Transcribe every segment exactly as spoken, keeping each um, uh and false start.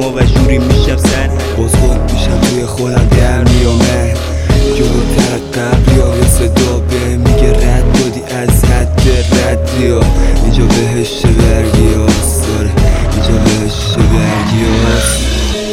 اما و جوری میشم سر باز گم میشم توی خودم در میامه جلوتر قبل یا یه صدا به میگه رد دادی از حد ردی ها اینجا بهش برگی هاست داره اینجا بهش برگی هاست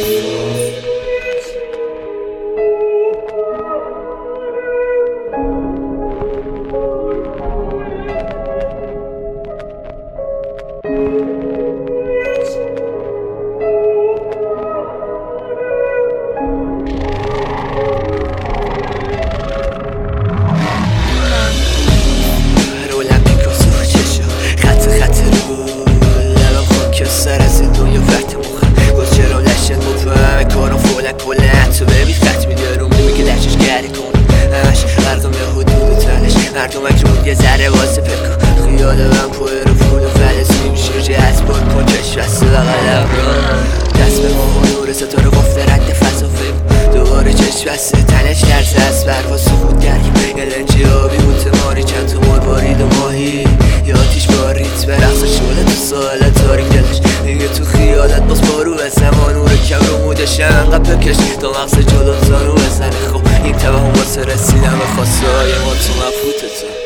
تو ببین خط میده رو میگه دشتش گره کن همش مردم به حدود تنش مردم اکرون یه ذره واسه پکن خیال من پوه رو پول و فلس میشه جهت بار کن چشم بسته بغلم دست به ماه و نور ستاره گفته رد فضا فکر دوباره چشم بسته تنش لرزه از بروا سقوط درگیم یه لنجی آبی بود ماری چند تو مار بارید و ماهی یا آتیش باریت به رقص شعله تو ساله تاریک دلش میگه تو خیالت باز بارو بزن نور کم رو مودشم انقدر بکش تا مغز جلو زانو بزنه خب این توهم واسه رسیدن به خواسته های ما تو مبهوت تو